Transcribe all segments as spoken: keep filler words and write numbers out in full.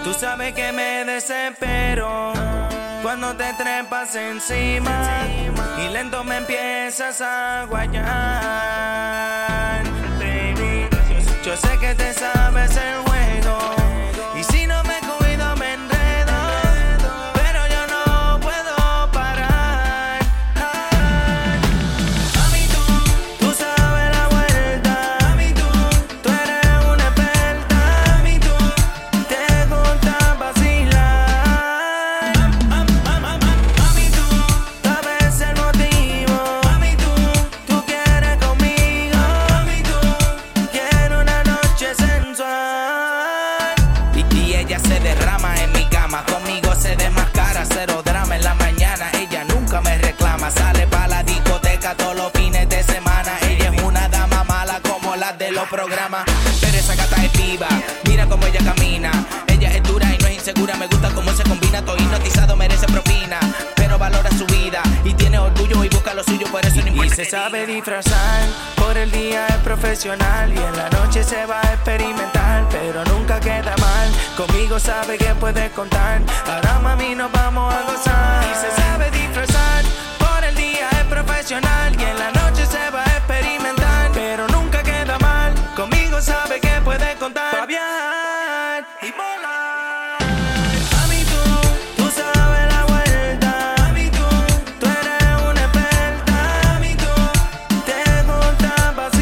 Tú sabes que me desespero cuando te trepas encima y lento me empiezas a guayar, baby. Yo sé que te sabes el juego y si no me cuido me enredo, pero yo no puedo parar. Mami, tú, tú sabes la vuelta. Mami, tú, tú eres una experta. Mami, tú, te gusta vacilar. Mami, tú, sabes el motivo. Mami, tú, tú quieres conmigo. Mami, tú, quiero una noche sensual. Y, y ella se derrama en mi cama, conmigo se desmascara, cero drama en la mañana. Ella nunca me reclama, sale pa' la discoteca todos los fines de semana. Ella es una dama mala como las de los programas, pero esa gata es viva, mira cómo ella camina. Ella es dura y no es insegura, me gusta cómo se combina. Todo hipnotizado, merece propina, pero valora su vida y tiene orgullo y busca lo suyo, por eso no importa. Y se sabe disfrazar, por el día es profesional y en la noche se va a experimentar, pero nunca queda mal. Conmigo sabe que puedes contar, ahora mami nos vamos a gozar. Y se sabe disfrazar, por el día es profesional y en la noche se va a experimentar, pero nunca queda mal. Conmigo sabe que puedes contar, pa' viajar y volar. Mami, tú, tú sabes la vuelta. Mami, tú, tú eres una experta. Mami, tú, te gusta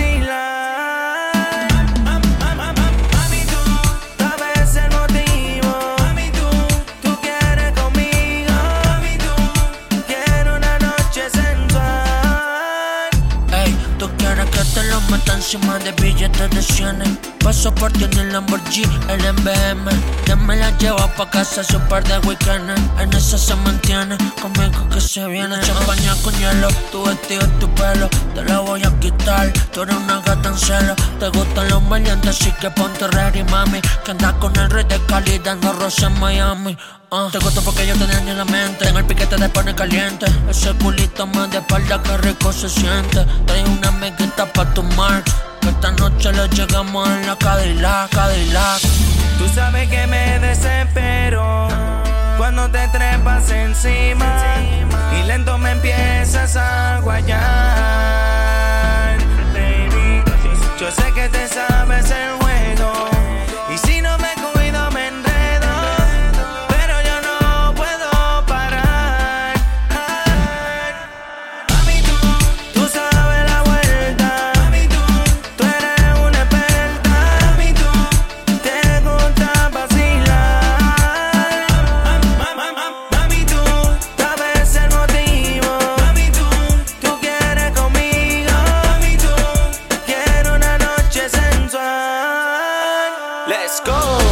vacilar. Mami, tú, sabes el motivo. Mami, tú, tú quieres conmigo. Mami, tú, quiero una noche sensual. Ey, tú quieres que te lo meta encima de billetes de cien. Paso por ti en el Lamborghini, el M B M. Ya me la llevo pa' casa hace un par de weekends. En esa se mantiene, conmigo que se viene. Champaña con hielo, tu vestido y tu pelo. Te lo voy a quitar, tú eres una gata en celo. Te gustan los maleantes, así que ponte ready, mami. Que andas con el rey de Cali dando rosa en Miami. Uh, te gusto porque yo te daño la mente. Tengo el piquete de pone caliente. Ese culito más de espalda, que rico se siente. Trae una amiguita pa' tu march, que esta noche le llegamos en la Cadillac, Cadillac. Tú sabes que me desespero cuando te trepas encima y lento me empiezas a guayar, baby. Yo sé que te sabes el juego y si no me cuido me enredo, pero yo no puedo parar. Mami, tú, tú sabes la vuelta. Mami, tú, tú eres una experta. Mami, tú, te gusta vacilar. Mami, tú, sabes el motivo. Mami, tú, tú quieres conmigo. Mami, tú, quiero una noche sensual. Let's go.